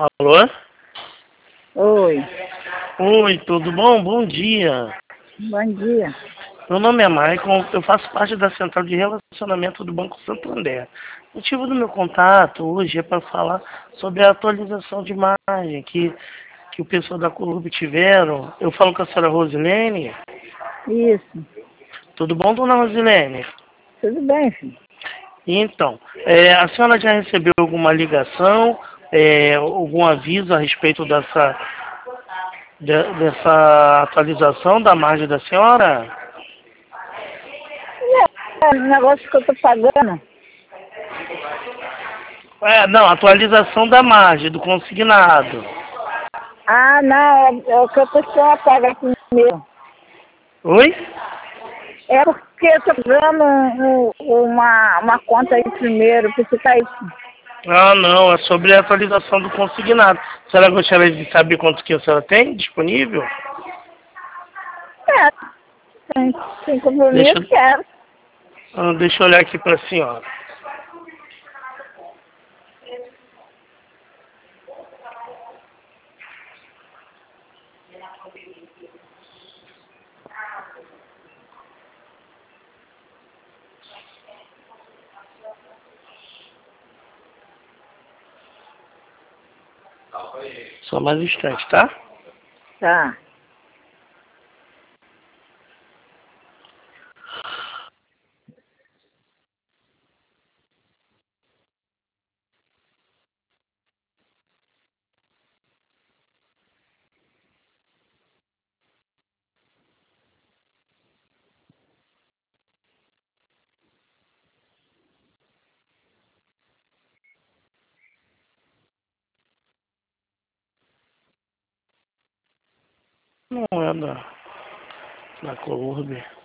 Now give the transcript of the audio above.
Alô? Oi, Oi, tudo bom? Bom dia. bom dia. Meu nome é Maicon, eu faço parte da Central de Relacionamento do Banco Santander. O motivo do meu contato hoje é para falar sobre a atualização de imagem que o pessoal da Colube tiveram. Eu falo com a senhora Rosilene. Isso, Tudo bom, dona Rosilene? tudo bem, filho? Então, a senhora já recebeu alguma ligação, algum aviso a respeito dessa atualização da margem da senhora? O negócio que eu tô pagando. Não, atualização da margem, do consignado. Ah, não, é o que eu tô esperando pagar primeiro. Oi? É porque eu tô pagando uma conta aí primeiro, porque tá isso. Ah, não, é sobre a atualização do consignado. A senhora gostaria de saber quanto que a senhora tem disponível? É, sem Deixa, compromisso, quero. deixa eu olhar aqui para a senhora. Só mais um instante, tá? Tá. Não é da Colurbe.